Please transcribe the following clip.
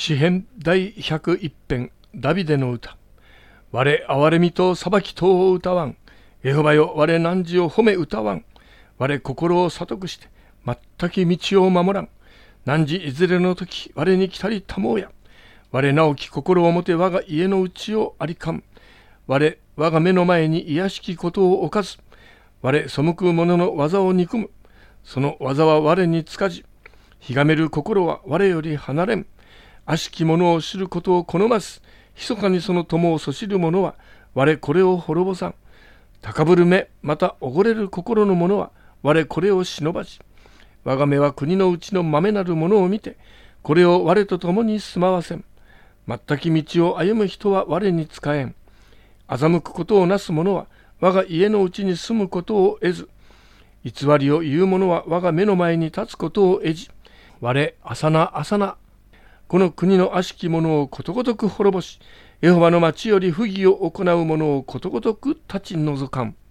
詩編第101編ダビデの歌。我憐れみと裁きとを歌わん。エホバよ我汝を褒め歌わん。我心を聡くして全き道を守らん。汝いずれの時我に来たりたもうや。我直き心をもて我が家の内をありかん。我が目の前に卑しきことを犯す。我背く者の技を憎む。その技は我につかじ。ひがめる心は我より離れん。悪しき者を知ることを好ます。密かにその友をそしる者は我これを滅ぼさん。高ぶる目またおごれる心の者は我これを忍ばじ。我が目は国のうちの豆なる者を見てこれを我と共に住まわせん。全き道を歩む人は我に仕えん。欺くことをなす者は我が家のうちに住むことを得ず。偽りを言う者は我が目の前に立つことを得じ。我朝な朝なこの国の悪しき者をことごとく滅ぼし、エホバの町より不義を行う者をことごとく立ち除かん。